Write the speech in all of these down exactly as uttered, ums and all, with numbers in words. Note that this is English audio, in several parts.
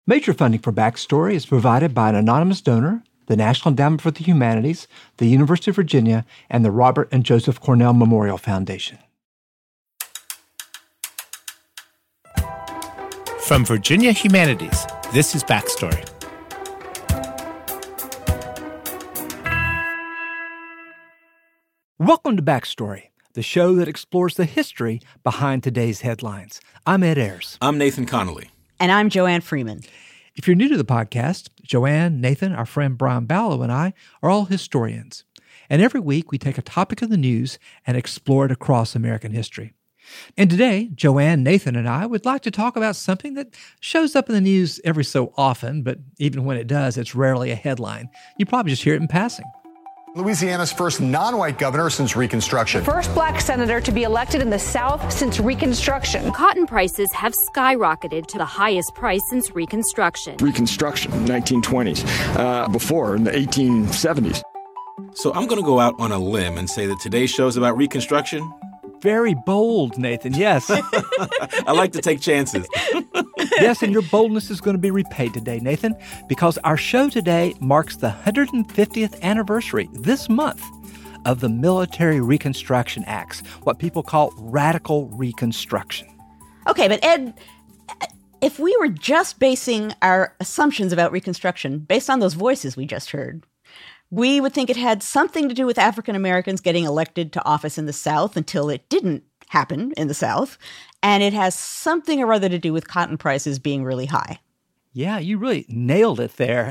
Major funding for Backstory is provided by an anonymous donor, the National Endowment for the Humanities, the University of Virginia, and the Robert and Joseph Cornell Memorial Foundation. From Virginia Humanities, this is Backstory. Welcome to Backstory, the show that explores the history behind today's headlines. I'm Ed Ayers. I'm Nathan Connolly. And I'm Joanne Freeman. If you're new to the podcast, Joanne, Nathan, our friend Brian Ballow, and I are all historians. And every week we take a topic of the news and explore it across American history. And today, Joanne, Nathan, and I would like to talk about something that shows up in the news every so often, but even when it does, it's rarely a headline. You probably just hear it in passing. Louisiana's first non-white governor since Reconstruction. First black senator to be elected in the South since Reconstruction. Cotton prices have skyrocketed to the highest price since Reconstruction. Reconstruction, nineteen twenties. Uh, before, in the eighteen seventies. So I'm going to go out on a limb and say that today's show is about Reconstruction. Very bold, Nathan, yes. I like to take chances. Yes, and your boldness is going to be repaid today, Nathan, because our show today marks the one hundred fiftieth anniversary this month of the Military Reconstruction Acts, what people call radical Reconstruction. Okay, but Ed, if we were just basing our assumptions about Reconstruction based on those voices we just heard, we would think it had something to do with African Americans getting elected to office in the South until it didn't happen in the South. And it has something or other to do with cotton prices being really high. Yeah, you really nailed it there.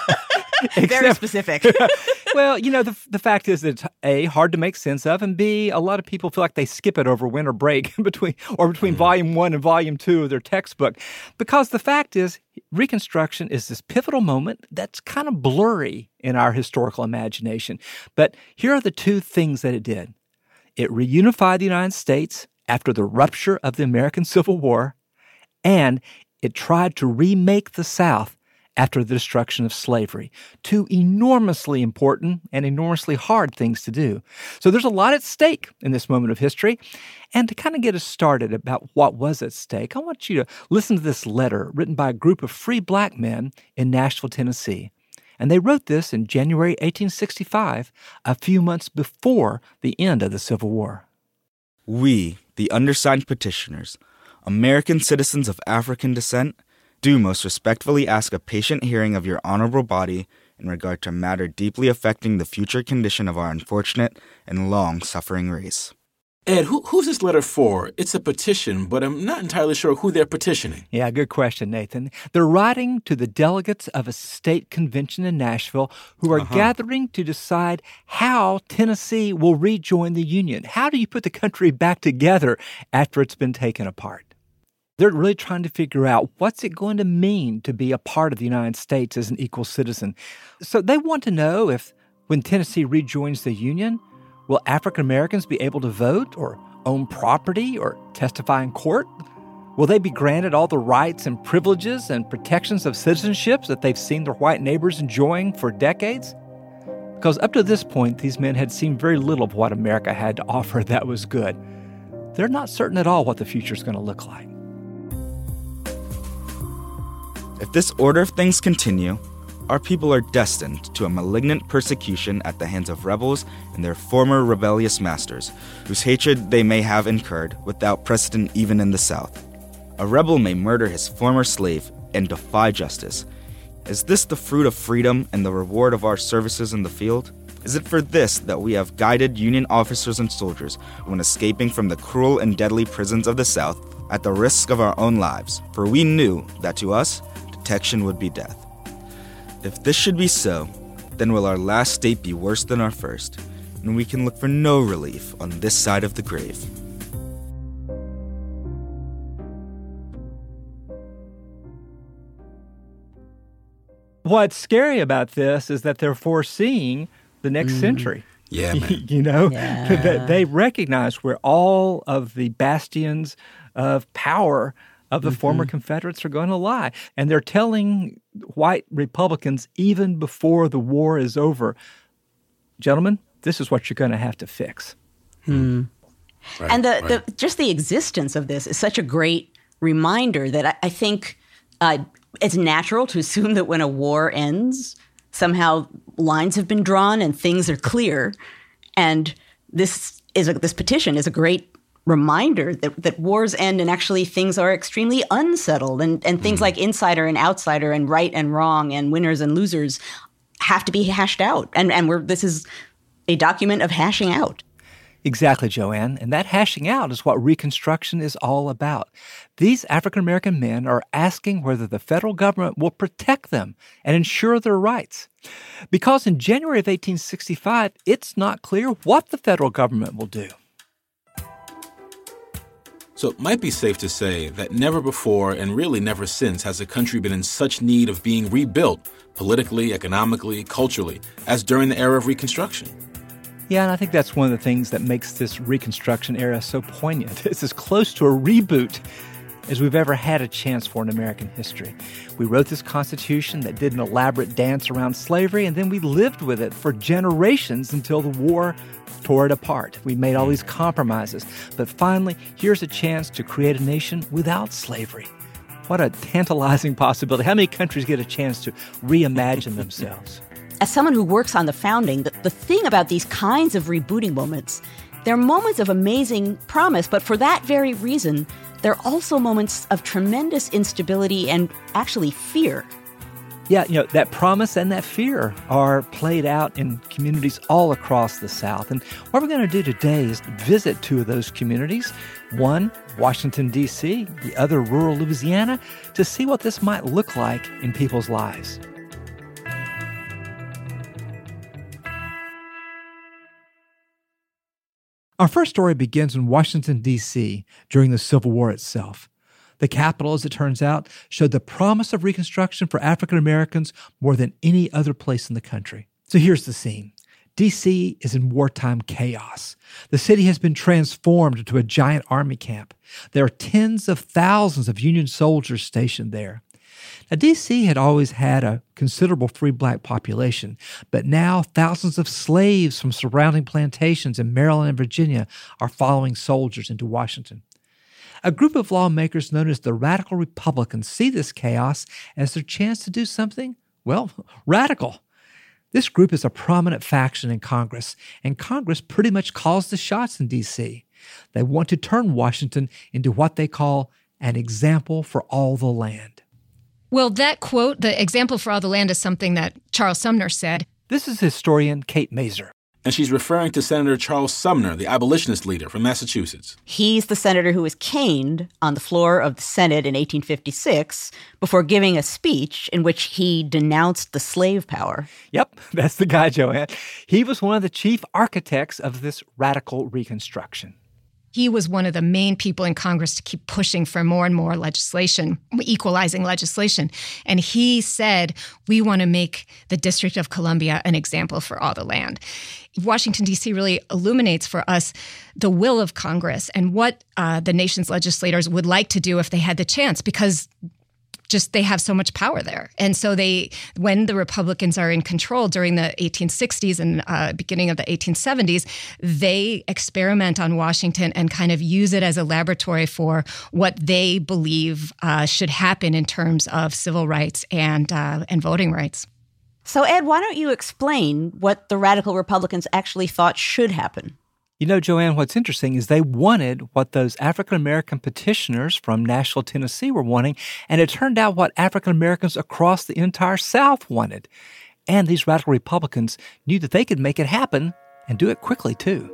Very specific. Well, you know, the the fact is that it's A, hard to make sense of, and B, a lot of people feel like they skip it over winter break between or between mm. volume one and volume two of their textbook. Because the fact is, Reconstruction is this pivotal moment that's kind of blurry in our historical imagination. But here are the two things that it did. It reunified the United States after the rupture of the American Civil War, and it tried to remake the South after the destruction of slavery. Two enormously important and enormously hard things to do. So there's a lot at stake in this moment of history. And to kind of get us started about what was at stake, I want you to listen to this letter written by a group of free black men in Nashville, Tennessee. And they wrote this in January eighteen sixty-five, a few months before the end of the Civil War. We, the undersigned petitioners, American citizens of African descent, do most respectfully ask a patient hearing of your honorable body in regard to a matter deeply affecting the future condition of our unfortunate and long-suffering race. Ed, who, who's this letter for? It's a petition, but I'm not entirely sure who they're petitioning. Yeah, good question, Nathan. They're writing to the delegates of a state convention in Nashville who are uh-huh. gathering to decide how Tennessee will rejoin the Union. How do you put the country back together after it's been taken apart? They're really trying to figure out what's it going to mean to be a part of the United States as an equal citizen. So they want to know if, when Tennessee rejoins the Union, will African Americans be able to vote or own property or testify in court? Will they be granted all the rights and privileges and protections of citizenship that they've seen their white neighbors enjoying for decades? Because up to this point, these men had seen very little of what America had to offer that was good. They're not certain at all what the future is going to look like. If this order of things continue, our people are destined to a malignant persecution at the hands of rebels and their former rebellious masters, whose hatred they may have incurred without precedent even in the South. A rebel may murder his former slave and defy justice. Is this the fruit of freedom and the reward of our services in the field? Is it for this that we have guided Union officers and soldiers when escaping from the cruel and deadly prisons of the South at the risk of our own lives? For we knew that to us, detection would be death. If this should be so, then will our last state be worse than our first, and we can look for no relief on this side of the grave. What's scary about this is that they're foreseeing the next mm. century. Yeah, man. You know, yeah. they, they recognize where all of the bastions of power of the mm-hmm. former Confederates are going to lie. And they're telling white Republicans even before the war is over, gentlemen, this is what you're going to have to fix. Hmm. Right, and the, right. the just the existence of this is such a great reminder that I, I think uh, it's natural to assume that when a war ends, somehow lines have been drawn and things are clear. And this is a, this petition is a great reminder that, that wars end and actually things are extremely unsettled. And, and things mm. like insider and outsider and right and wrong and winners and losers have to be hashed out. And, and we're this is a document of hashing out. Exactly, Joanne. And that hashing out is what Reconstruction is all about. These African-American men are asking whether the federal government will protect them and ensure their rights. Because in January of eighteen sixty-five, it's not clear what the federal government will do. So it might be safe to say that never before, and really never since, has a country been in such need of being rebuilt, politically, economically, culturally, as during the era of Reconstruction. Yeah, and I think that's one of the things that makes this Reconstruction era so poignant. It's as close to a reboot as we've ever had a chance for in American history. We wrote this Constitution that did an elaborate dance around slavery, and then we lived with it for generations until the war tore it apart. We made all these compromises. But finally, here's a chance to create a nation without slavery. What a tantalizing possibility. How many countries get a chance to reimagine themselves? As someone who works on the founding, the, the thing about these kinds of rebooting moments, they're moments of amazing promise, but for that very reason, they're also moments of tremendous instability and actually fear. Yeah, you know, that promise and that fear are played out in communities all across the South. And what we're going to do today is visit two of those communities. One, Washington, D C, the other, rural Louisiana, to see what this might look like in people's lives. Our first story begins in Washington, D C during the Civil War itself. The capital, as it turns out, showed the promise of Reconstruction for African Americans more than any other place in the country. So here's the scene. D C is in wartime chaos. The city has been transformed into a giant army camp. There are tens of thousands of Union soldiers stationed there. Now, D C had always had a considerable free black population, but now thousands of slaves from surrounding plantations in Maryland and Virginia are following soldiers into Washington. A group of lawmakers known as the Radical Republicans see this chaos as their chance to do something, well, radical. This group is a prominent faction in Congress, and Congress pretty much calls the shots in D C. They want to turn Washington into what they call an example for all the land. Well, that quote, the example for all the land, is something that Charles Sumner said. This is historian Kate Mazer. And she's referring to Senator Charles Sumner, the abolitionist leader from Massachusetts. He's the senator who was caned on the floor of the Senate in eighteen fifty-six before giving a speech in which he denounced the slave power. Yep, that's the guy, Joanne. He was one of the chief architects of this radical Reconstruction. He was one of the main people in Congress to keep pushing for more and more legislation, equalizing legislation. And he said, we want to make the District of Columbia an example for all the land. Washington, D C really illuminates for us the will of Congress and what uh, the nation's legislators would like to do if they had the chance, because just they have so much power there. And so they, when the Republicans are in control during the eighteen sixties and uh, beginning of the eighteen seventies, they experiment on Washington and kind of use it as a laboratory for what they believe uh, should happen in terms of civil rights and uh, and voting rights. So, Ed, why don't you explain what the radical Republicans actually thought should happen? You know, Joanne, what's interesting is they wanted what those African-American petitioners from Nashville, Tennessee were wanting, and it turned out what African-Americans across the entire South wanted. And these radical Republicans knew that they could make it happen and do it quickly, too.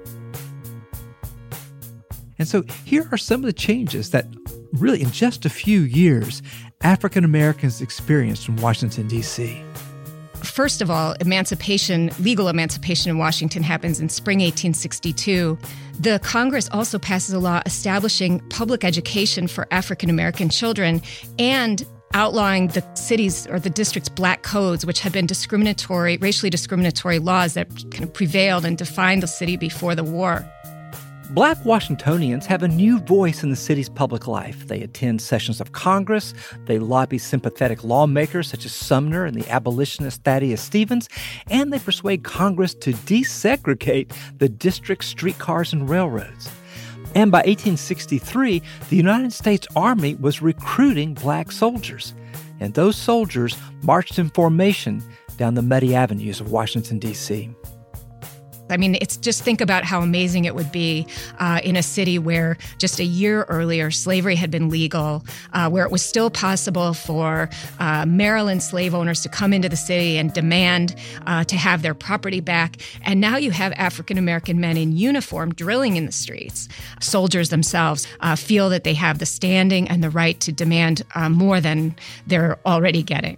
And so here are some of the changes that really in just a few years African-Americans experienced in Washington, D C First of all, emancipation, legal emancipation in Washington happens in spring eighteen sixty-two. The Congress also passes a law establishing public education for African-American children and outlawing the city's or the district's black codes, which had been discriminatory, racially discriminatory laws that kind of prevailed and defined the city before the war. Black Washingtonians have a new voice in the city's public life. They attend sessions of Congress, they lobby sympathetic lawmakers such as Sumner and the abolitionist Thaddeus Stevens, and they persuade Congress to desegregate the district's streetcars and railroads. And by eighteen sixty-three, the United States Army was recruiting black soldiers. And those soldiers marched in formation down the muddy avenues of Washington, D C I mean, it's just think about how amazing it would be uh, in a city where just a year earlier slavery had been legal, uh, where it was still possible for uh, Maryland slave owners to come into the city and demand uh, to have their property back. And now you have African-American men in uniform drilling in the streets. Soldiers themselves uh, feel that they have the standing and the right to demand uh, more than they're already getting.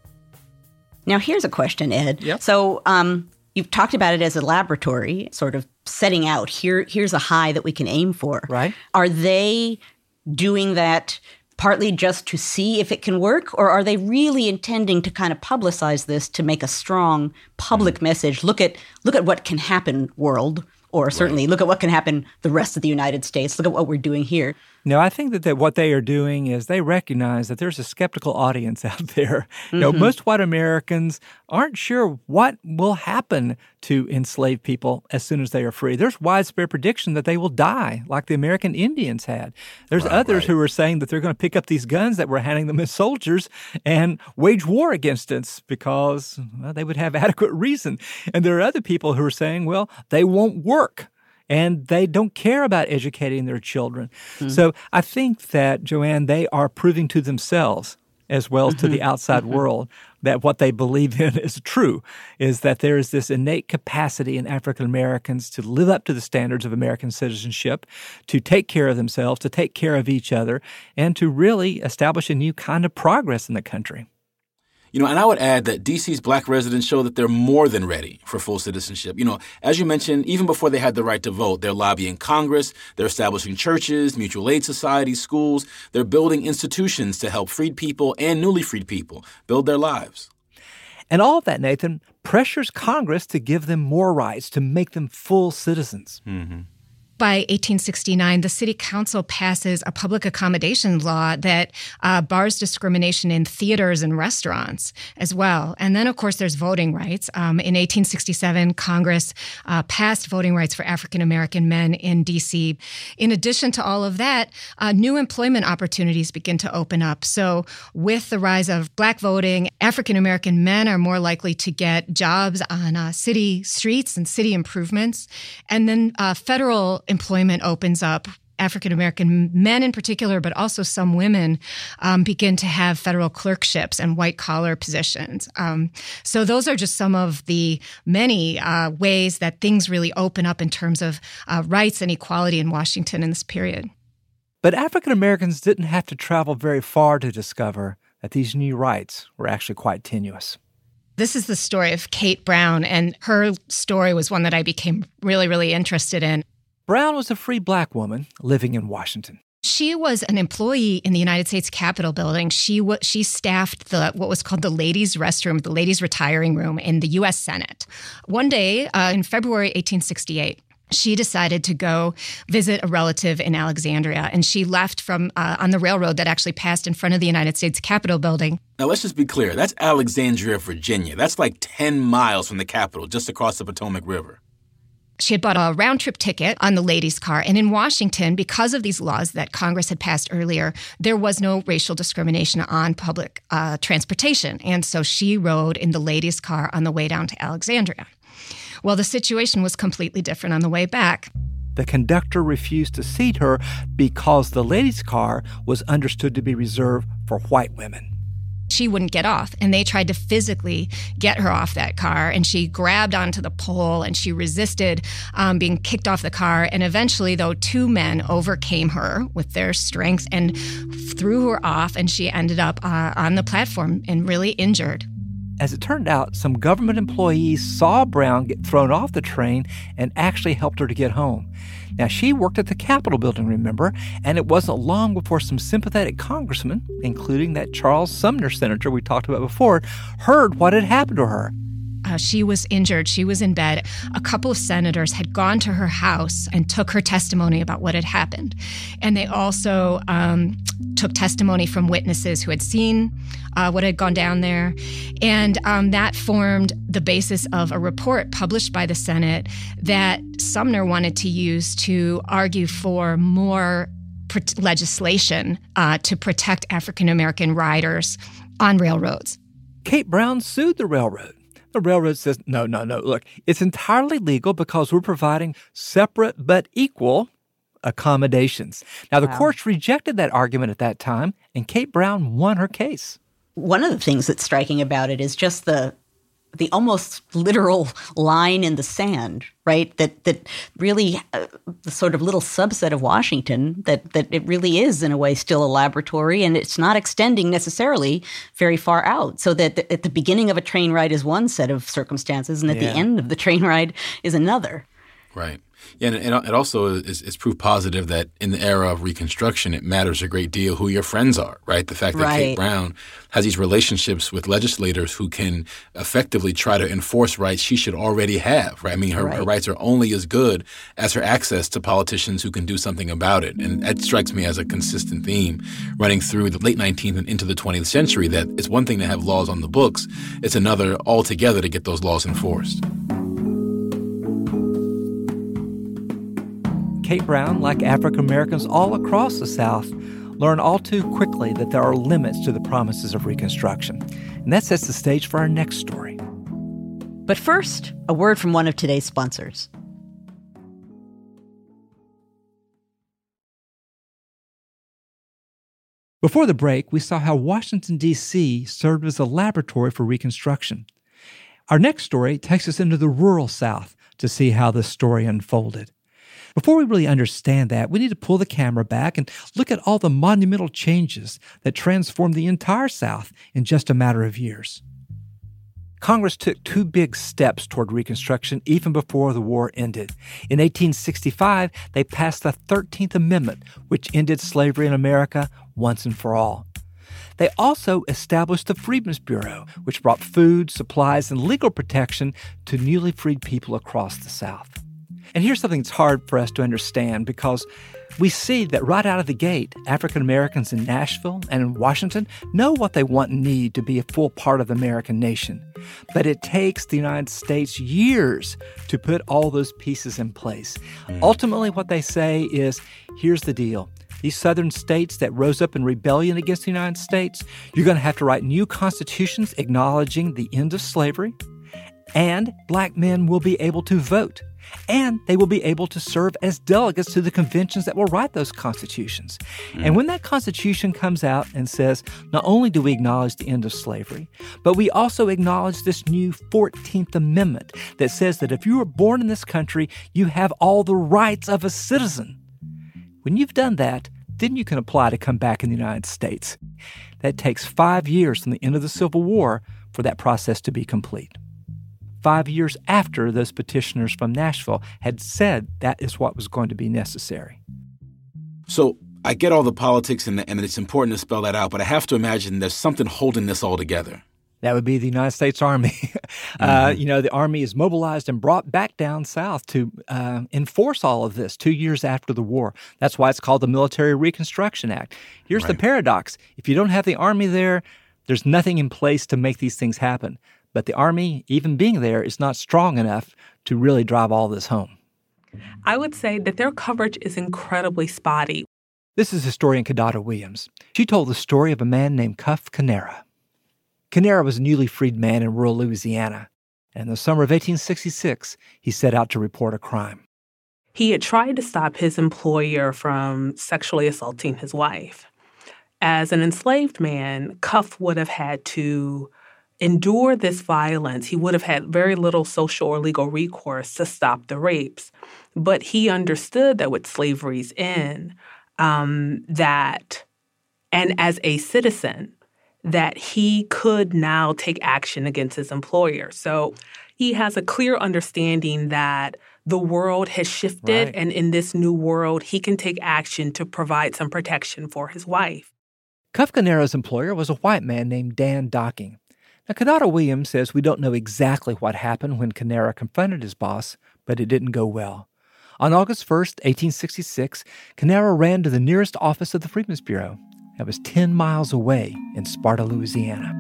Now, here's a question, Ed. Yep. So, um, you've talked about it as a laboratory, sort of setting out, here, here's a high that we can aim for. Right. Are they doing that partly just to see if it can work, or are they really intending to kind of publicize this to make a strong public mm. message? Look at look at what can happen, world, or certainly right. look at what can happen the rest of the United States. Look at what we're doing here. No, I think that, that what they are doing is they recognize that there's a skeptical audience out there. Mm-hmm. You know, most white Americans aren't sure what will happen to enslaved people as soon as they are free. There's widespread prediction that they will die like the American Indians had. There's right, others right. who are saying that they're going to pick up these guns that we're handing them as soldiers and wage war against us because well, they would have adequate reason. And there are other people who are saying, well, they won't work. And they don't care about educating their children. Mm-hmm. So I think that, Joanne, they are proving to themselves as well as mm-hmm. to the outside mm-hmm. world that what they believe in is true, is that there is this innate capacity in African Americans to live up to the standards of American citizenship, to take care of themselves, to take care of each other, and to really establish a new kind of progress in the country. You know, and I would add that D C's black residents show that they're more than ready for full citizenship. You know, as you mentioned, even before they had the right to vote, they're lobbying Congress, they're establishing churches, mutual aid societies, schools. They're building institutions to help freed people and newly freed people build their lives. And all of that, Nathan, pressures Congress to give them more rights, to make them full citizens. Mm-hmm. By eighteen sixty-nine, the city council passes a public accommodation law that uh, bars discrimination in theaters and restaurants as well. And then, of course, there's voting rights. Um, in eighteen sixty-seven, Congress uh, passed voting rights for African-American men in D C. In addition to all of that, uh, new employment opportunities begin to open up. So with the rise of black voting, African-American men are more likely to get jobs on uh, city streets and city improvements. And then uh, federal employment opens up. African-American men in particular, but also some women, um, begin to have federal clerkships and white-collar positions. Um, so those are just some of the many uh, ways that things really open up in terms of uh, rights and equality in Washington in this period. But African-Americans didn't have to travel very far to discover that these new rights were actually quite tenuous. This is the story of Kate Brown, and her story was one that I became really, really interested in. Brown was a free black woman living in Washington. She was an employee in the United States Capitol building. She w- she staffed the what was called the ladies' restroom, the ladies' retiring room in the U S Senate. One day uh, in February eighteen sixty-eight, she decided to go visit a relative in Alexandria, and she left from uh, on the railroad that actually passed in front of the United States Capitol building. Now, let's just be clear. That's Alexandria, Virginia. That's like ten miles from the Capitol, just across the Potomac River. She had bought a round-trip ticket on the ladies' car. And in Washington, because of these laws that Congress had passed earlier, there was no racial discrimination on public uh, transportation. And so she rode in the ladies' car on the way down to Alexandria. Well, the situation was completely different on the way back. The conductor refused to seat her because the ladies' car was understood to be reserved for white women. She wouldn't get off, and they tried to physically get her off that car, and she grabbed onto the pole, and she resisted um, being kicked off the car. And eventually, though, two men overcame her with their strength and threw her off, and she ended up uh, on the platform and really injured. As it turned out, some government employees saw Brown get thrown off the train and actually helped her to get home. Now, she worked at the Capitol building, remember, and it wasn't long before some sympathetic congressmen, including that Charles Sumner senator we talked about before, heard what had happened to her. uh, she was injured. She was in bed. A couple of senators had gone to her house and took her testimony about what had happened. And they also um, took testimony from witnesses who had seen uh, what had gone down there. And um, that formed the basis of a report published by the Senate that Sumner wanted to use to argue for more legislation uh, to protect African-American riders on railroads. Kate Brown sued the railroad. The railroad says, no, no, no, look, it's entirely legal because we're providing separate but equal accommodations. Now, the Wow. courts rejected that argument at that time, and Kate Brown won her case. One of the things that's striking about it is just the the almost literal line in the sand, right? That that really uh, the sort of little subset of Washington that that it really is in a way still a laboratory, and it's not extending necessarily very far out. So that the, at the beginning of a train ride is one set of circumstances, and at Yeah. the end of the train ride is another. Right. Yeah, and it, it also is, is proof positive that in the era of Reconstruction, it matters a great deal who your friends are, right? The fact that Right. Kate Brown has these relationships with legislators who can effectively try to enforce rights she should already have, right? I mean, her, Right. her rights are only as good as her access to politicians who can do something about it. And that strikes me as a consistent theme running through the late nineteenth and into the twentieth century, that it's one thing to have laws on the books. It's another altogether to get those laws enforced. Kate Brown, like African Americans all across the South, learn all too quickly that there are limits to the promises of Reconstruction. And that sets the stage for our next story. But first, a word from one of today's sponsors. Before the break, we saw how Washington, D C served as a laboratory for Reconstruction. Our next story takes us into the rural South to see how this story unfolded. Before we really understand that, we need to pull the camera back and look at all the monumental changes that transformed the entire South in just a matter of years. Congress took two big steps toward Reconstruction even before the war ended. In eighteen sixty-five, they passed the thirteenth Amendment, which ended slavery in America once and for all. They also established the Freedmen's Bureau, which brought food, supplies, and legal protection to newly freed people across the South. And here's something that's hard for us to understand, because we see that right out of the gate, African Americans in Nashville and in Washington know what they want and need to be a full part of the American nation. But it takes the United States years to put all those pieces in place. Mm. Ultimately, what they say is, here's the deal. These southern states that rose up in rebellion against the United States, you're going to have to write new constitutions acknowledging the end of slavery, and black men will be able to vote. And they will be able to serve as delegates to the conventions that will write those constitutions. Mm. And when that constitution comes out and says, not only do we acknowledge the end of slavery, but we also acknowledge this new fourteenth Amendment that says that if you were born in this country, you have all the rights of a citizen. When you've done that, then you can apply to come back in the United States. That takes five years from the end of the Civil War for that process to be complete. Five years after those petitioners from Nashville had said that is what was going to be necessary. So I get all the politics and, the, and it's important to spell that out, but I have to imagine there's something holding this all together. That would be the United States Army. mm-hmm. uh, you know, the Army is mobilized and brought back down south to uh, enforce all of this two years after the war. That's why it's called the Military Reconstruction Act. Here's right. the paradox. If you don't have the Army there, there's nothing in place to make these things happen. But the Army, even being there, is not strong enough to really drive all this home. I would say that their coverage is incredibly spotty. This is historian Kidada Williams. She told the story of a man named Cuff Canera. Canera was a newly freed man in rural Louisiana, and in the summer of eighteen sixty-six, he set out to report a crime. He had tried to stop his employer from sexually assaulting his wife. As an enslaved man, Cuff would have had to endure this violence. He would have had very little social or legal recourse to stop the rapes. But he understood that with slavery's end, um, that, and as a citizen, that he could now take action against his employer. So he has a clear understanding that the world has shifted, right. and in this new world, he can take action to provide some protection for his wife. Cuff Canera's employer was a white man named Dan Docking. Now, Kenyatta Williams says we don't know exactly what happened when Kenara confronted his boss, but it didn't go well. On August first, eighteen sixty-six, Kenara ran to the nearest office of the Freedmen's Bureau. That was ten miles away in Sparta, Louisiana.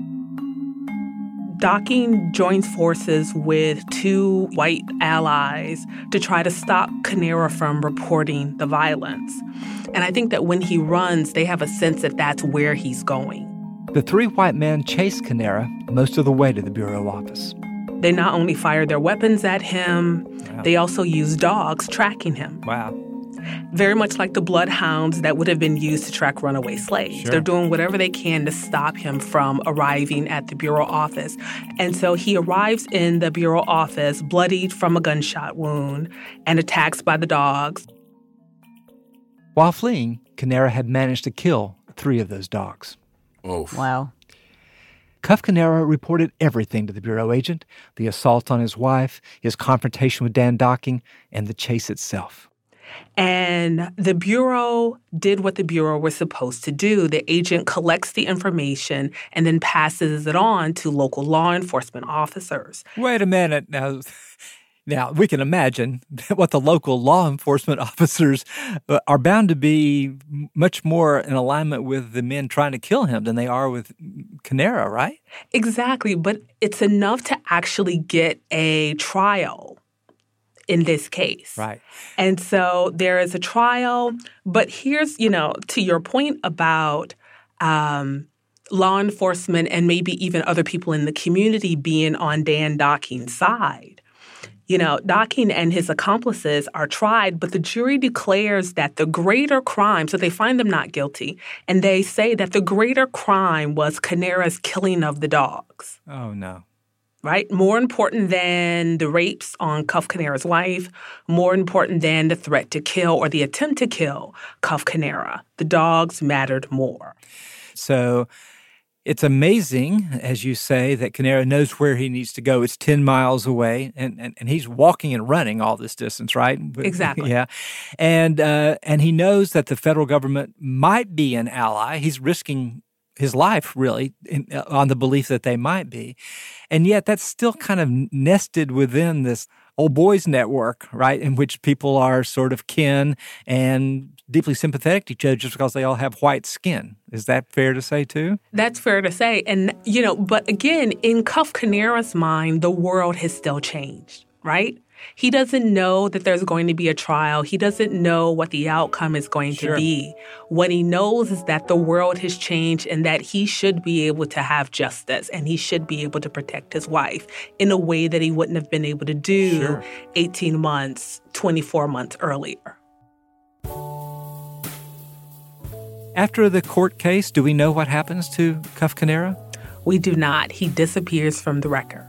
Docking joins forces with two white allies to try to stop Kenara from reporting the violence. And I think that when he runs, they have a sense that that's where he's going. The three white men chased Kenara most of the way to the Bureau office. They not only fired their weapons at him, wow. they also used dogs tracking him. Wow. Very much like the bloodhounds that would have been used to track runaway slaves. Sure. They're doing whatever they can to stop him from arriving at the Bureau office. And so he arrives in the Bureau office, bloodied from a gunshot wound and attacked by the dogs. While fleeing, Kenara had managed to kill three of those dogs. Oh. Wow. Cuff Kenara reported everything to the Bureau agent, the assault on his wife, his confrontation with Dan Docking, and the chase itself. And the Bureau did what the Bureau was supposed to do. The agent collects the information and then passes it on to local law enforcement officers. Wait a minute. Now, now we can imagine what the local law enforcement officers are bound to be much more in alignment with the men trying to kill him than they are with Kenara, right? Exactly. But it's enough to actually get a trial in this case. Right. And so there is a trial. But here's, you know, to your point about um, law enforcement and maybe even other people in the community being on Dan Docking's side. You know, Docking and his accomplices are tried, but the jury declares that the greater crime, so they find them not guilty, and they say that the greater crime was Kenara's killing of the dogs. Oh, no. Right? More important than the rapes on Cuff Kenara's wife, more important than the threat to kill or the attempt to kill Cuff Kenara. The dogs mattered more. So it's amazing, as you say, that Kenara knows where he needs to go. It's ten miles away, and, and, and he's walking and running all this distance, right? Exactly. Yeah. And, uh, and he knows that the federal government might be an ally. He's risking his life, really, in, uh, on the belief that they might be. And yet that's still kind of nested within this old boys network, right, in which people are sort of kin and deeply sympathetic to each other just because they all have white skin. Is that fair to say, too? That's fair to say. And, you know, but again, in Cuff Kenara's mind, the world has still changed, right? He doesn't know that there's going to be a trial. He doesn't know what the outcome is going Sure. to be. What he knows is that the world has changed and that he should be able to have justice and he should be able to protect his wife in a way that he wouldn't have been able to do Sure. eighteen months, twenty-four months earlier. After the court case, do we know what happens to Cuff Kenara? We do not. He disappears from the record.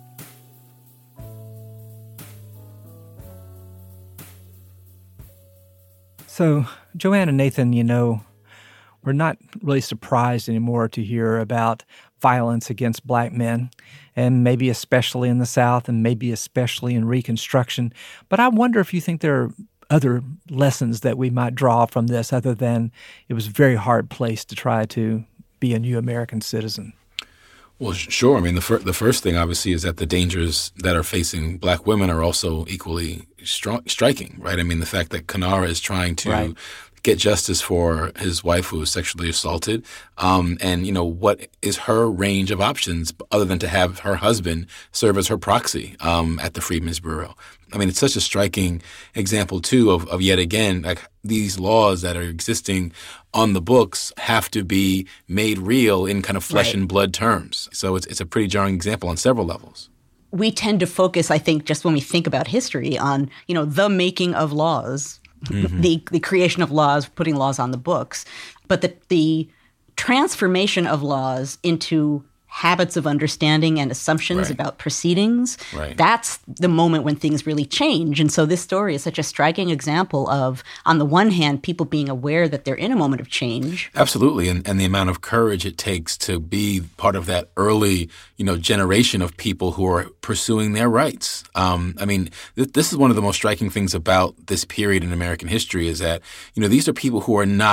So, Joanne and Nathan, you know, we're not really surprised anymore to hear about violence against black men, and maybe especially in the South and maybe especially in Reconstruction. But I wonder if you think there are other lessons that we might draw from this other than it was a very hard place to try to be a new American citizen. Well, sure. I mean, the, fir- the first thing, obviously, is that the dangers that are facing black women are also equally stri- striking, right? I mean, the fact that Kenara is trying to right. get justice for his wife who was sexually assaulted, um, and, you know, what is her range of options other than to have her husband serve as her proxy um, at the Freedmen's Bureau? I mean, it's such a striking example, too, of, of yet again, like these laws that are existing on the books have to be made real in kind of flesh right. and blood terms. So it's it's a pretty jarring example on several levels. We tend to focus, I think, just when we think about history on, you know, the making of laws, mm-hmm. the, the creation of laws, putting laws on the books. But the, the transformation of laws into habits of understanding and assumptions right. about proceedings, right. that's the moment when things really change. And so this story is such a striking example of, on the one hand, people being aware that they're in a moment of change. Absolutely. And, and the amount of courage it takes to be part of that early, you know, generation of people who are pursuing their rights. Um, I mean, th- this is one of the most striking things about this period in American history is that, you know, these are people who are not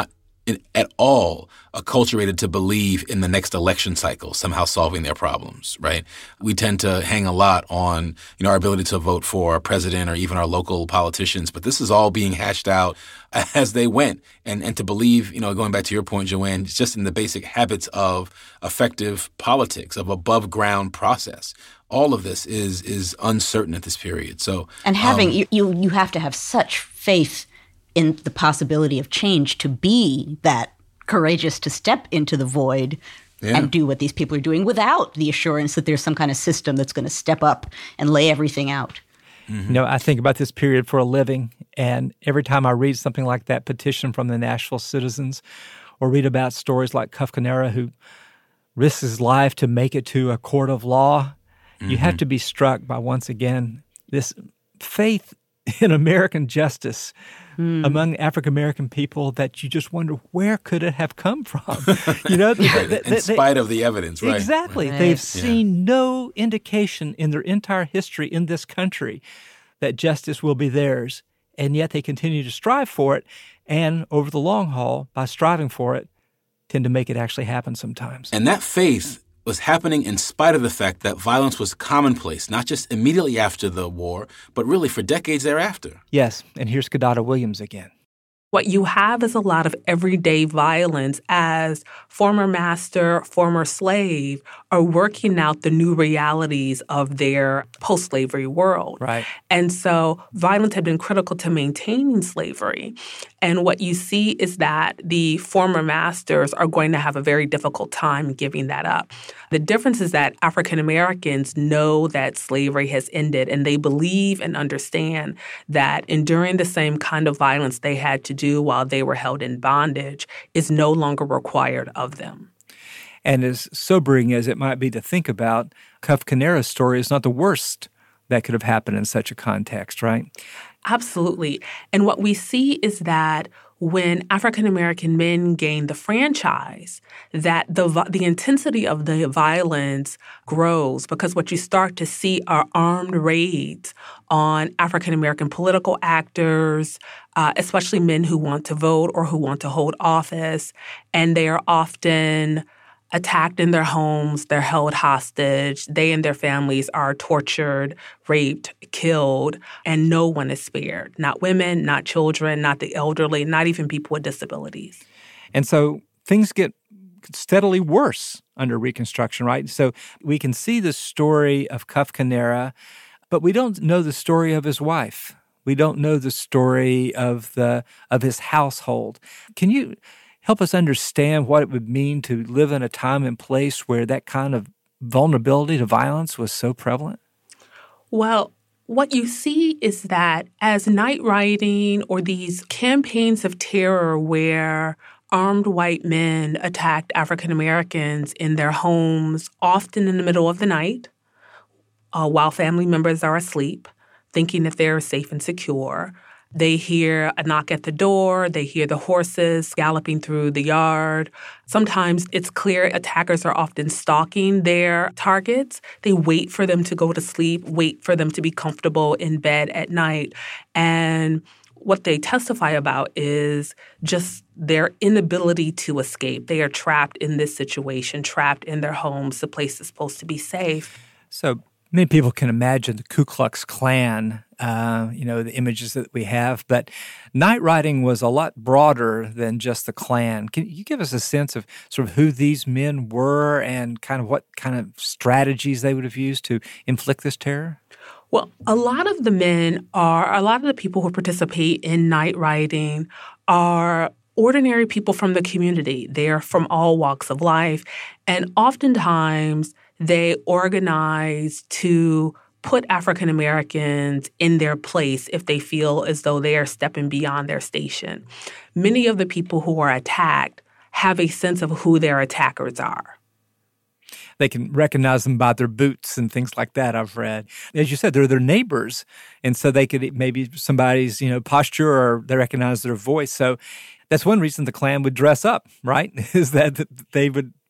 in, at all acculturated to believe in the next election cycle somehow solving their problems, right? We tend to hang a lot on, you know, our ability to vote for our president or even our local politicians, but this is all being hashed out as they went. And and to believe, you know, going back to your point, Joanne, it's just in the basic habits of effective politics, of above ground process. All of this is is uncertain at this period. So and having um, you, you you have to have such faith in the possibility of change to be that courageous to step into the void yeah. and do what these people are doing without the assurance that there's some kind of system that's going to step up and lay everything out. Mm-hmm. You know, I think about this period for a living, and every time I read something like that petition from the Nashville citizens or read about stories like Cuff Canera, who risks his life to make it to a court of law, mm-hmm. you have to be struck by, once again, this faith in American justice mm. among African-American people that you just wonder, where could it have come from? You know, right. they, they, in spite they, of the evidence, right? Exactly. Right. They've seen yeah. no indication in their entire history in this country that justice will be theirs, and yet they continue to strive for it, and over the long haul, by striving for it, tend to make it actually happen sometimes. And that faith was happening in spite of the fact that violence was commonplace, not just immediately after the war, but really for decades thereafter. Yes, and here's Kidada Williams again. What you have is a lot of everyday violence as former master, former slave are working out the new realities of their post-slavery world. Right. And so violence had been critical to maintaining slavery. And what you see is that the former masters are going to have a very difficult time giving that up. The difference is that African Americans know that slavery has ended, and they believe and understand that enduring the same kind of violence they had to do while they were held in bondage is no longer required of them. And as sobering as it might be to think about, Cuff Canera's story is not the worst that could have happened in such a context, right? Absolutely. And what we see is that when African-American men gain the franchise, that the the intensity of the violence grows, because what you start to see are armed raids on African-American political actors, uh, especially men who want to vote or who want to hold office, and they are often attacked in their homes, they're held hostage, they and their families are tortured, raped, killed, and no one is spared. Not women, not children, not the elderly, not even people with disabilities. And so things get steadily worse under Reconstruction, right? So we can see the story of Cuff Canera, but we don't know the story of his wife. We don't know the story of the of his household. Can you help us understand what it would mean to live in a time and place where that kind of vulnerability to violence was so prevalent? Well, what you see is that as night riding or these campaigns of terror where armed white men attacked African Americans in their homes, often in the middle of the night, uh, while family members are asleep, thinking that they're safe and secure. They hear a knock at the door. They hear the horses galloping through the yard. Sometimes it's clear attackers are often stalking their targets. They wait for them to go to sleep, wait for them to be comfortable in bed at night. And what they testify about is just their inability to escape. They are trapped in this situation, trapped in their homes. The place is supposed to be safe. So many people can imagine the Ku Klux Klan, uh, you know, the images that we have, but night riding was a lot broader than just the Klan. Can you give us a sense of sort of who these men were and kind of what kind of strategies they would have used to inflict this terror? Well, a lot of the men are, a lot of the people who participate in night riding are ordinary people from the community. They're from all walks of life, and oftentimes they organize to put African Americans in their place if they feel as though they are stepping beyond their station. Many of the people who are attacked have a sense of who their attackers are. They can recognize them by their boots and things like that, I've read. As you said, they're their neighbors, and so they could maybe somebody's, you know, posture, or they recognize their voice. So that's one reason the Klan would dress up, right, is that they would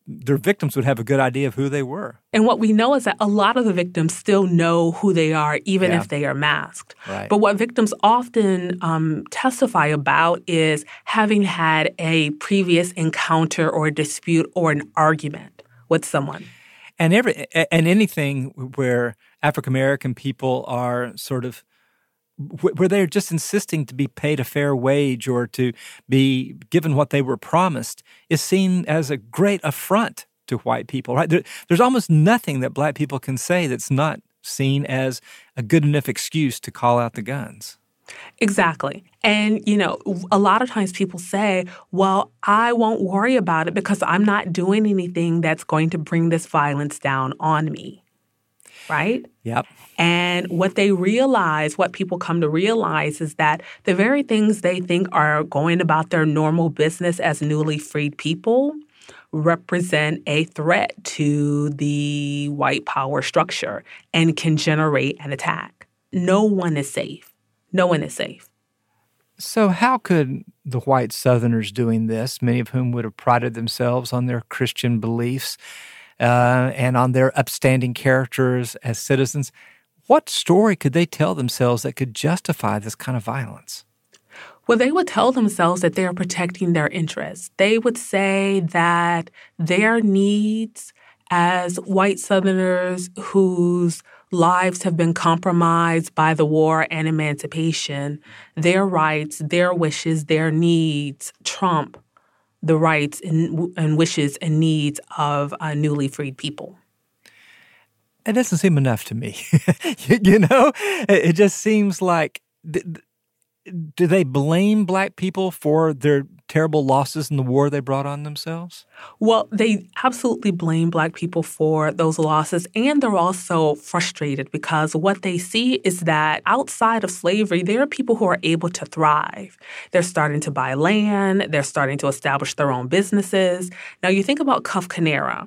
their victims would have a good idea of who they were. And what we know is that a lot of the victims still know who they are, even Yeah. if they are masked. Right. But what victims often um, testify about is having had a previous encounter or a dispute or an argument with someone. And every and anything where African American people are sort of where they're just insisting to be paid a fair wage or to be given what they were promised is seen as a great affront to white people, right? There, there's almost nothing that black people can say that's not seen as a good enough excuse to call out the guns. Exactly. And, you know, a lot of times people say, well, I won't worry about it because I'm not doing anything that's going to bring this violence down on me. Right? Yep. And what they realize, what people come to realize is that the very things they think are going about their normal business as newly freed people represent a threat to the white power structure and can generate an attack. No one is safe. No one is safe. So how could the white Southerners doing this, many of whom would have prided themselves on their Christian beliefs, Uh, and on their upstanding characters as citizens, what story could they tell themselves that could justify this kind of violence? Well, they would tell themselves that they're protecting their interests. They would say that their needs as white Southerners whose lives have been compromised by the war and emancipation, their rights, their wishes, their needs trump the rights and, and wishes and needs of uh, newly freed people. It doesn't seem enough to me. You know, it just seems like, do they blame black people for their terrible losses in the war they brought on themselves? Well, they absolutely blame black people for those losses, and they're also frustrated because what they see is that outside of slavery, there are people who are able to thrive. They're starting to buy land. They're starting to establish their own businesses. Now, you think about Cuff Canera.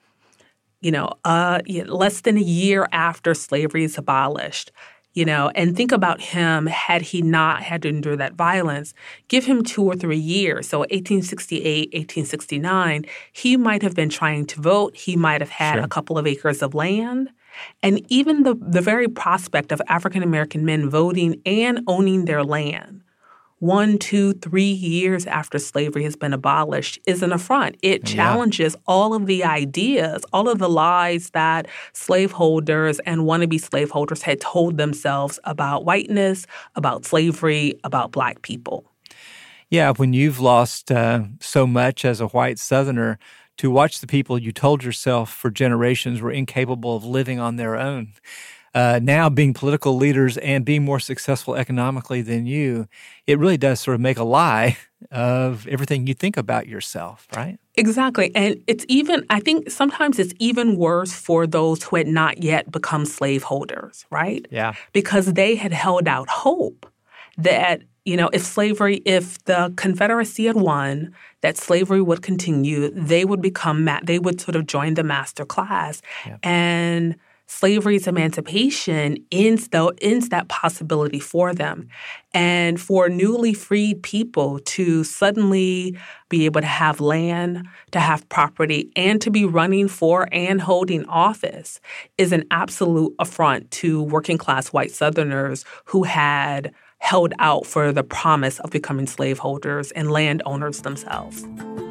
You know, uh, less than a year after slavery is abolished, you know, and think about him had he not had to endure that violence. Give him two or three years. So eighteen sixty-eight, eighteen sixty-nine, he might have been trying to vote. He might have had Sure. a couple of acres of land. And even the, the very prospect of African-American men voting and owning their land one, two, three years after slavery has been abolished is an affront. It Yeah. challenges all of the ideas, all of the lies that slaveholders and wannabe slaveholders had told themselves about whiteness, about slavery, about black people. Yeah, when you've lost uh, so much as a white Southerner, to watch the people you told yourself for generations were incapable of living on their own, uh, now being political leaders and being more successful economically than you, it really does sort of make a lie of everything you think about yourself, right? Exactly. And it's even, I think sometimes it's even worse for those who had not yet become slaveholders, right? Yeah. Because they had held out hope that, you know, if slavery, if the Confederacy had won, that slavery would continue, they would become, ma- they would sort of join the master class. Yeah. And slavery's emancipation ends, though, ends that possibility for them. And for newly freed people to suddenly be able to have land, to have property, and to be running for and holding office is an absolute affront to working class white Southerners who had held out for the promise of becoming slaveholders and landowners themselves.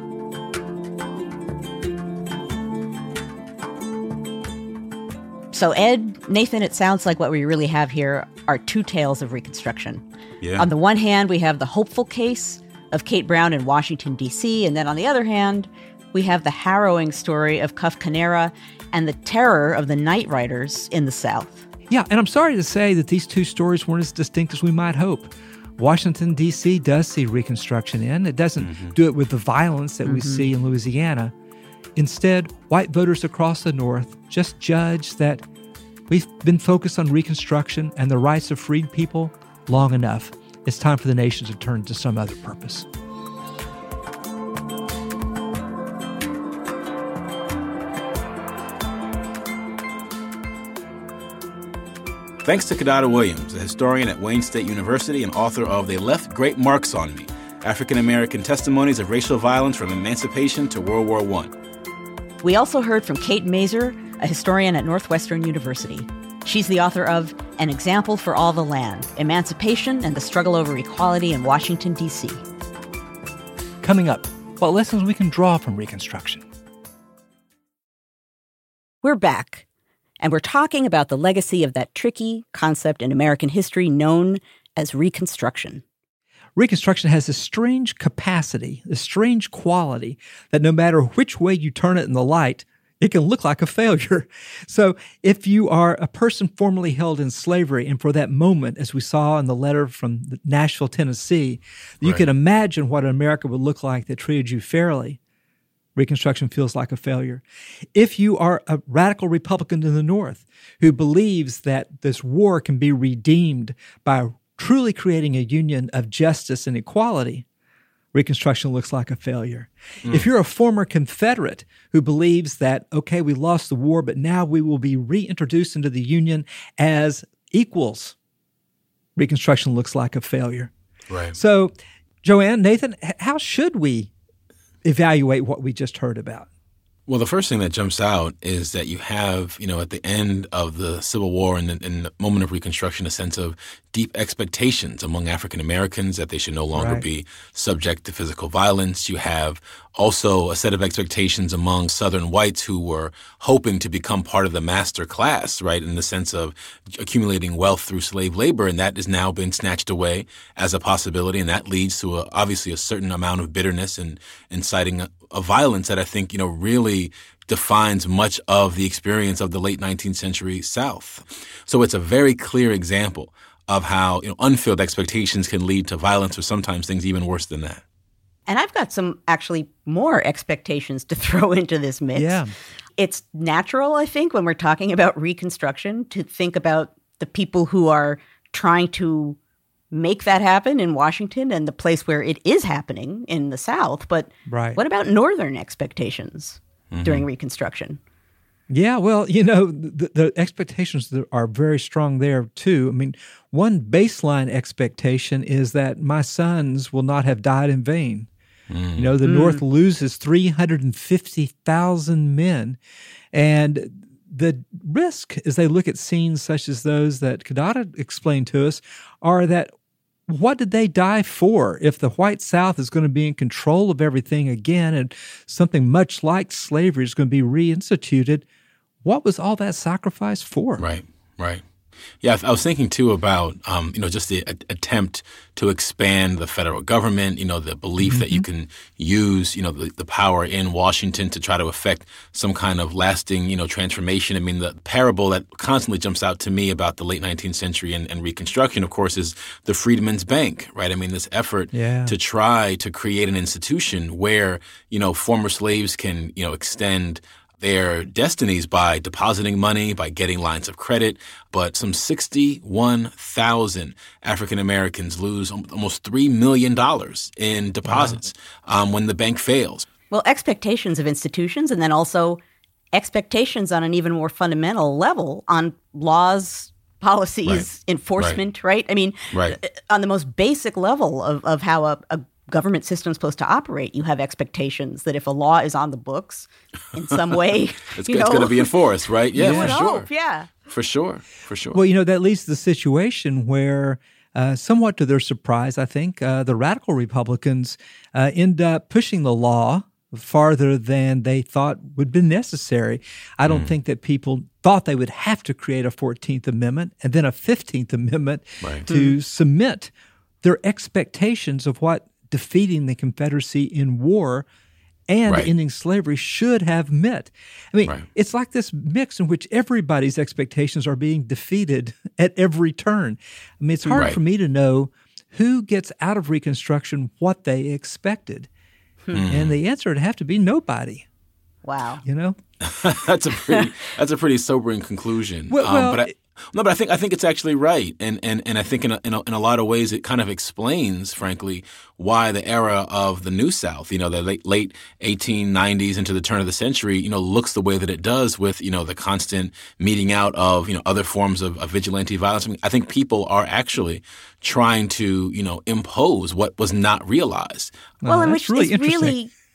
So, Ed, Nathan, it sounds like what we really have here are two tales of Reconstruction. Yeah. On the one hand, we have the hopeful case of Kate Brown in Washington, D C, and then on the other hand, we have the harrowing story of Cuff Canera and the terror of the night riders in the South. Yeah, and I'm sorry to say that these two stories weren't as distinct as we might hope. Washington, D C does see Reconstruction in. It doesn't mm-hmm. do it with the violence that mm-hmm. we see in Louisiana. Instead, white voters across the North just judge that we've been focused on Reconstruction and the rights of freed people long enough. It's time for the nation to turn to some other purpose. Thanks to Kidada Williams, a historian at Wayne State University and author of They Left Great Marks on Me, African American Testimonies of Racial Violence from Emancipation to World War One. We also heard from Kate Mazur, a historian at Northwestern University. She's the author of An Example for All the Land, Emancipation and the Struggle Over Equality in Washington, D C Coming up, what lessons we can draw from Reconstruction. We're back, and we're talking about the legacy of that tricky concept in American history known as Reconstruction. Reconstruction has this strange capacity, this strange quality that no matter which way you turn it in the light, it can look like a failure. So if you are a person formerly held in slavery, and for that moment, as we saw in the letter from Nashville, Tennessee, you right. can imagine what America would look like that treated you fairly. Reconstruction feels like a failure. If you are a radical Republican in the North who believes that this war can be redeemed by truly creating a union of justice and equality, Reconstruction looks like a failure. Mm. If you're a former Confederate who believes that, okay, we lost the war, but now we will be reintroduced into the Union as equals, Reconstruction looks like a failure. Right. So, Joanne, Nathan, how should we evaluate what we just heard about? Well, the first thing that jumps out is that you have, you know, at the end of the Civil War and the, and the moment of Reconstruction, a sense of deep expectations among African Americans that they should no longer right. be subject to physical violence. You have also a set of expectations among Southern whites who were hoping to become part of the master class, right, in the sense of accumulating wealth through slave labor, and that has now been snatched away as a possibility, and that leads to a, obviously a certain amount of bitterness and inciting a, a violence that I think, you know, really defines much of the experience of the late nineteenth century South. So it's a very clear example of how, you know, unfilled expectations can lead to violence, or sometimes things even worse than that. And I've got some actually more expectations to throw into this mix. Yeah. It's natural, I think, when we're talking about Reconstruction, to think about the people who are trying to make that happen in Washington and the place where it is happening in the South. But right. what about Northern expectations mm-hmm. during Reconstruction? Yeah, well, you know, the, the expectations are very strong there, too. I mean, one baseline expectation is that my sons will not have died in vain. Mm. You know, the mm. North loses three hundred fifty thousand men. And the risk, as they look at scenes such as those that Kidada explained to us, are that what did they die for if the white South is going to be in control of everything again and something much like slavery is going to be reinstituted? What was all that sacrifice for? Right, right. Yeah, I was thinking, too, about, um, you know, just the a- attempt to expand the federal government, you know, the belief mm-hmm. that you can use, you know, the, the power in Washington to try to affect some kind of lasting, you know, transformation. I mean, the parable that constantly jumps out to me about the late nineteenth century and, and Reconstruction, of course, is the Freedmen's Bank, right? I mean, this effort yeah. to try to create an institution where, you know, former slaves can, you know, extend their destinies by depositing money, by getting lines of credit. But some sixty-one thousand African Americans lose almost three million dollars in deposits wow. um, when the bank fails. Well, expectations of institutions, and then also expectations on an even more fundamental level on laws, policies, right. enforcement, right. right? I mean, right. on the most basic level of, of how a, a government system is supposed to operate, you have expectations that if a law is on the books in some way, it's, you know, it's going to be enforced, right? Yeah, you for sure. Hope, yeah. For sure, for sure. Well, you know, that leads to the situation where, uh, somewhat to their surprise, I think, uh, the radical Republicans uh, end up pushing the law farther than they thought would be necessary. I don't mm. think that people thought they would have to create a fourteenth Amendment and then a fifteenth Amendment right. to mm. submit their expectations of what defeating the Confederacy in war and right. ending slavery should have meant. I mean, right. it's like this mix in which everybody's expectations are being defeated at every turn. I mean, it's hard right. for me to know who gets out of Reconstruction what they expected. Hmm. And the answer would have to be nobody. Wow. You know? that's a pretty that's a pretty sobering conclusion. Well, um, well but I, No, but I think I think it's actually right, and and and I think in a, in a, in a lot of ways it kind of explains, frankly, why the era of the New South, you know, the late late eighteen nineties into the turn of the century, you know, looks the way that it does, with, you know, the constant meeting out of, you know, other forms of, of vigilante violence. I mean, I think people are actually trying to, you know, impose what was not realized. Well, uh, and which really is really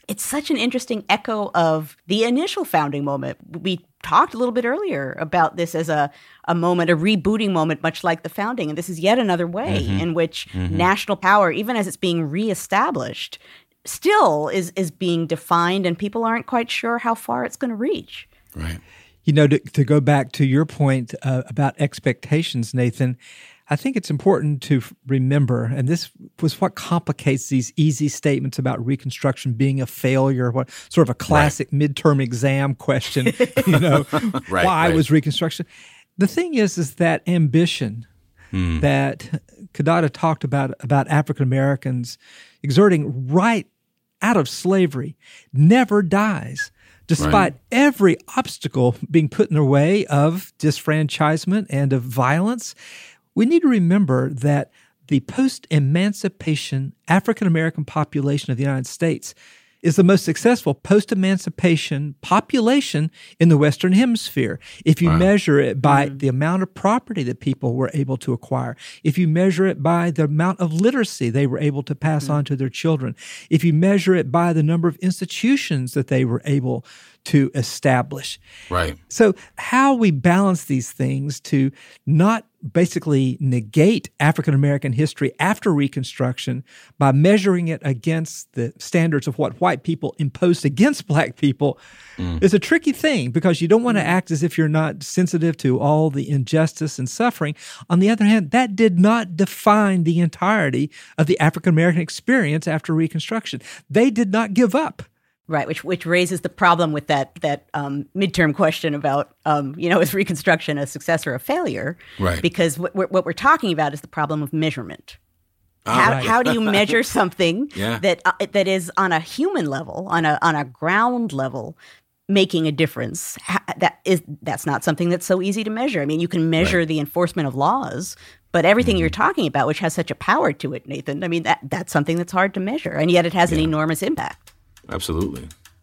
it's such an interesting echo of the initial founding moment. We talked a little bit earlier about this as a, a moment, a rebooting moment, much like the founding. And this is yet another way mm-hmm. in which mm-hmm. national power, even as it's being reestablished, still is, is being defined, and people aren't quite sure how far it's going to reach. Right. You know, to, to go back to your point uh, about expectations, Nathan, I think it's important to remember, and this was what complicates these easy statements about Reconstruction being a failure, what sort of a classic right. midterm exam question, you know, right, why right. was Reconstruction? The thing is, is that ambition hmm. that Kidada talked about, about African Americans exerting right out of slavery never dies. Despite right. every obstacle being put in their way of disfranchisement and of violence, we need to remember that the post-emancipation African-American population of the United States is the most successful post-emancipation population in the Western Hemisphere. If you wow. measure it by mm-hmm. the amount of property that people were able to acquire, if you measure it by the amount of literacy they were able to pass mm-hmm. on to their children, if you measure it by the number of institutions that they were able to establish. Right. So how we balance these things to not basically negate African-American history after Reconstruction by measuring it against the standards of what white people imposed against black people mm. is a tricky thing, because you don't want to act as if you're not sensitive to all the injustice and suffering. On the other hand, that did not define the entirety of the African-American experience after Reconstruction. They did not give up. Right, which which raises the problem with that that um, midterm question about, um, you know, is Reconstruction a success or a failure? Right. Because what we're, what we're talking about is the problem of measurement. Oh, how, right. how do you measure something yeah. that uh, that is on a human level, on a on a ground level, making a difference? Ha- that is that's not something that's so easy to measure. I mean, you can measure right. the enforcement of laws, but everything mm-hmm. you're talking about, which has such a power to it, Nathan, I mean, that that's something that's hard to measure, and yet it has yeah. an enormous impact. Absolutely.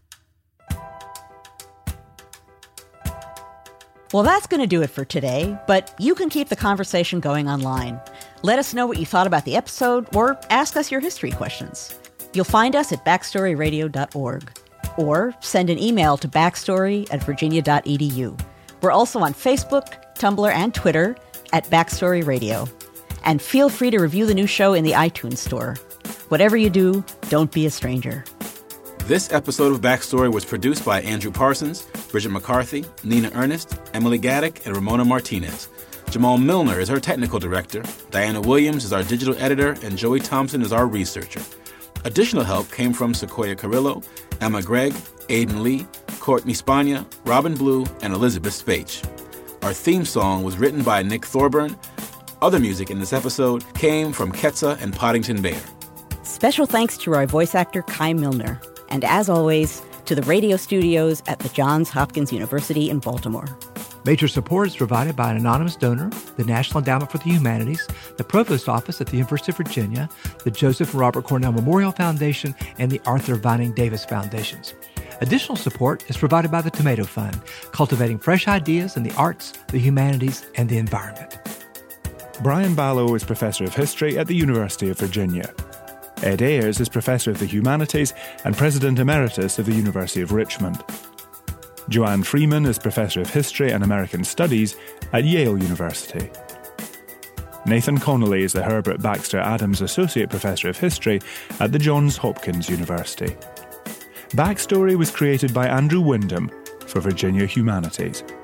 Well, that's going to do it for today, but you can keep the conversation going online. Let us know what you thought about the episode, or ask us your history questions. You'll find us at backstory radio dot org, or send an email to backstory at virginia dot e d u. We're also on Facebook, Tumblr, and Twitter at Backstory Radio. And feel free to review the new show in the iTunes store. Whatever you do, don't be a stranger. This episode of Backstory was produced by Andrew Parsons, Bridget McCarthy, Nina Ernest, Emily Gaddick, and Ramona Martinez. Jamal Milner is our technical director, Diana Williams is our digital editor, and Joey Thompson is our researcher. Additional help came from Sequoia Carrillo, Emma Gregg, Aidan Lee, Courtney Spagna, Robin Blue, and Elizabeth Spage. Our theme song was written by Nick Thorburn. Other music in this episode came from Ketsa and Poddington Bear. Special thanks to our voice actor, Kai Milner. And as always, to the radio studios at the Johns Hopkins University in Baltimore. Major support is provided by an anonymous donor, the National Endowment for the Humanities, the Provost Office at the University of Virginia, the Joseph and Robert Cornell Memorial Foundation, and the Arthur Vining Davis Foundations. Additional support is provided by the Tomato Fund, cultivating fresh ideas in the arts, the humanities, and the environment. Brian Ballow is Professor of History at the University of Virginia. Ed Ayers is Professor of the Humanities and President Emeritus of the University of Richmond. Joanne Freeman is Professor of History and American Studies at Yale University. Nathan Connolly is the Herbert Baxter Adams Associate Professor of History at the Johns Hopkins University. Backstory was created by Andrew Wyndham for Virginia Humanities.